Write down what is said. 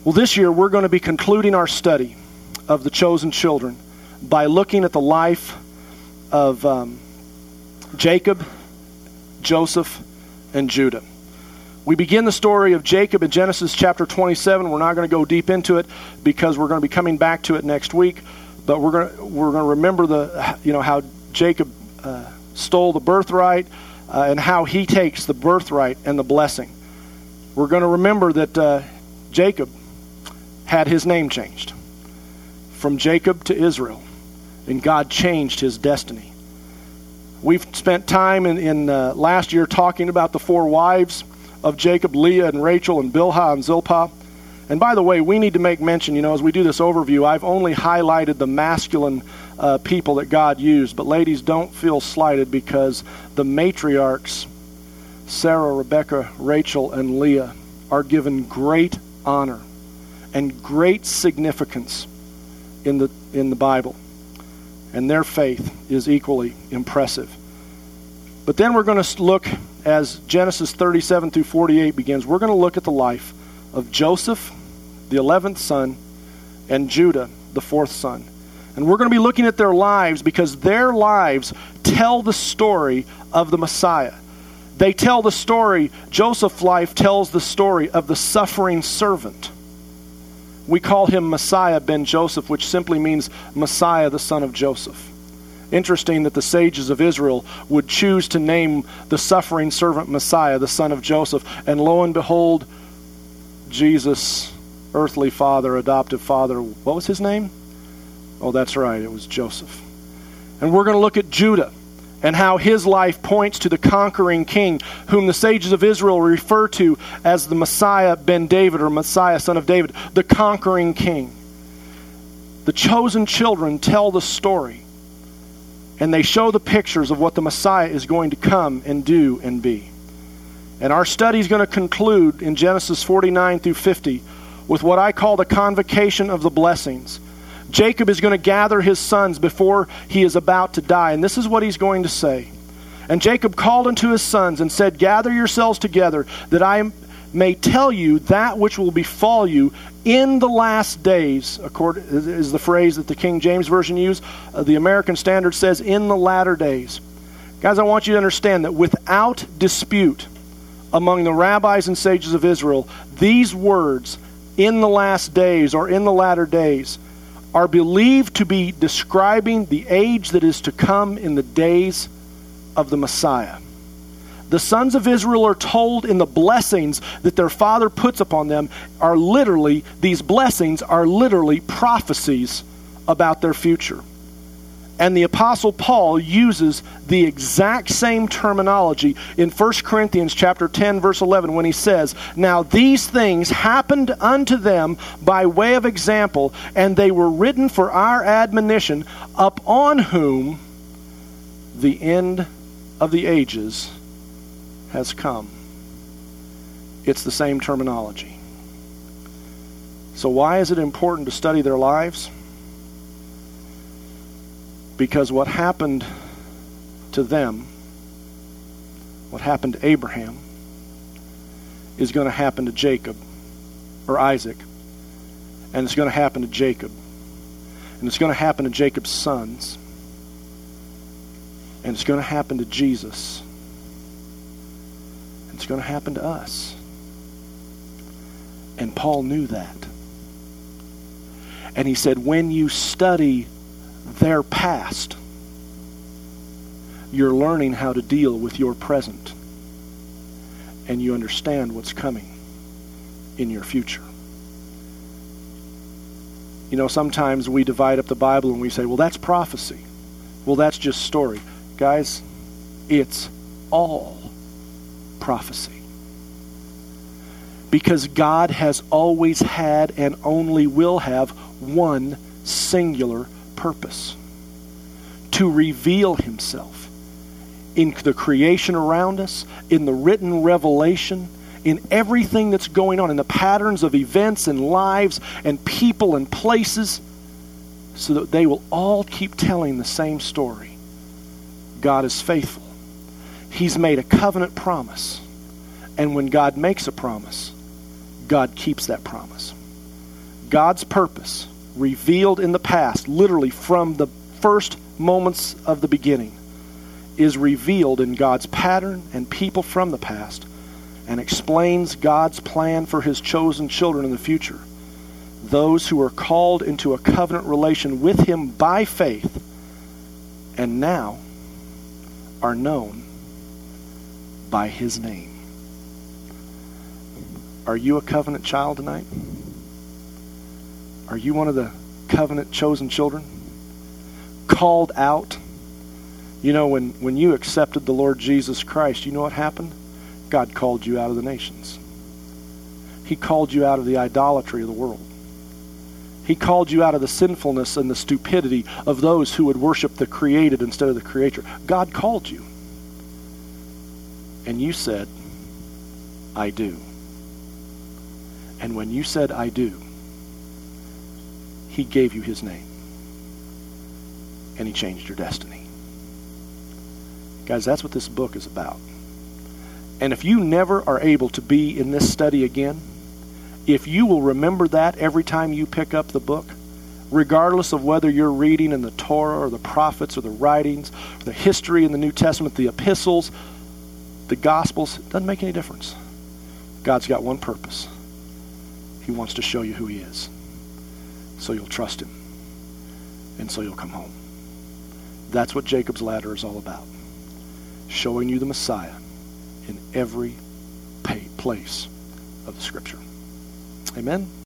Well, this year we're going to be concluding our study of the chosen children by looking at the life of Jacob, Joseph, and Judah. We begin the story of Jacob in Genesis chapter 27. We're not going to go deep into it because we're going to be coming back to it next week. But we're going to remember how Jacob stole the birthright and how he takes the birthright and the blessing. We're going to remember that Jacob had his name changed from Jacob to Israel, and God changed his destiny. We've spent time in last year talking about the 4 wives of Jacob, Leah and Rachel and Bilhah and Zilpah. And by the way, we need to make mention, as we do this overview, I've only highlighted the masculine people that God used. But ladies, don't feel slighted because the matriarchs, Sarah, Rebecca, Rachel, and Leah, are given great honor and great significance in the Bible. And their faith is equally impressive. But then we're going to look, as Genesis 37 through 48 begins, we're going to look at the life of Joseph, the 11th son, and Judah, the 4th son. And we're going to be looking at their lives because their lives tell the story of the Messiah. They tell the story, Joseph's life tells the story of the suffering servant. We call him Messiah ben Joseph, which simply means Messiah, the son of Joseph. Interesting that the sages of Israel would choose to name the suffering servant Messiah, the son of Joseph. And lo and behold, Jesus' earthly father, adoptive father, what was his name? Oh, that's right, it was Joseph. And we're going to look at Judah and how his life points to the conquering king, whom the sages of Israel refer to as the Messiah ben David, or Messiah son of David, the conquering king. The chosen children tell the story, and they show the pictures of what the Messiah is going to come and do and be. And our study is going to conclude in Genesis 49 through 50 with what I call the convocation of the blessings. Jacob is going to gather his sons before he is about to die. And this is what he's going to say. And Jacob called unto his sons and said, Gather yourselves together, that I may tell you that which will befall you in the last days, is the phrase that the King James Version used. The American Standard says, in the latter days. Guys, I want you to understand that without dispute among the rabbis and sages of Israel, these words, in the last days or in the latter days, are believed to be describing the age that is to come in the days of the Messiah. The sons of Israel are told in the blessings that their father puts upon them these blessings are literally prophecies about their future. And the Apostle Paul uses the exact same terminology in 1 Corinthians chapter 10, verse 11, when he says, Now these things happened unto them by way of example, and they were written for our admonition, upon whom the end of the ages has come. It's the same terminology. So why is it important to study their lives? Because what happened to them, what happened to Abraham, is going to happen to Jacob, or Isaac, and it's going to happen to Jacob, and it's going to happen to Jacob's sons, and it's going to happen to Jesus, and it's going to happen to us. And Paul knew that. And he said, when you study their past, you're learning how to deal with your present, and you understand what's coming in your future. Sometimes we divide up the Bible and we say, well, that's prophecy. Well, that's just story. Guys, it's all prophecy. Because God has always had and only will have one singular purpose: to reveal himself in the creation around us, in the written revelation, in everything that's going on, in the patterns of events and lives and people and places, so that they will all keep telling the same story. God is faithful. He's made a covenant promise. And when God makes a promise, God keeps that promise. God's purpose, revealed in the past, literally from the first moments of the beginning, is revealed in God's pattern and people from the past, and explains God's plan for his chosen children in the future. Those who are called into a covenant relation with him by faith, and now are known by his name. Are you a covenant child tonight? Are you one of the covenant chosen children? Called out? You know, when you accepted the Lord Jesus Christ, you know what happened? God called you out of the nations. He called you out of the idolatry of the world. He called you out of the sinfulness and the stupidity of those who would worship the created instead of the creator. God called you. And you said, I do. And when you said, I do, he gave you his name. And he changed your destiny. Guys, that's what this book is about. And if you never are able to be in this study again, if you will remember that every time you pick up the book, regardless of whether you're reading in the Torah or the prophets or the writings, or the history in the New Testament, the epistles, the Gospels, it doesn't make any difference. God's got one purpose. He wants to show you who he is. So you'll trust him. And so you'll come home. That's what Jacob's ladder is all about. Showing you the Messiah in every place of the Scripture. Amen?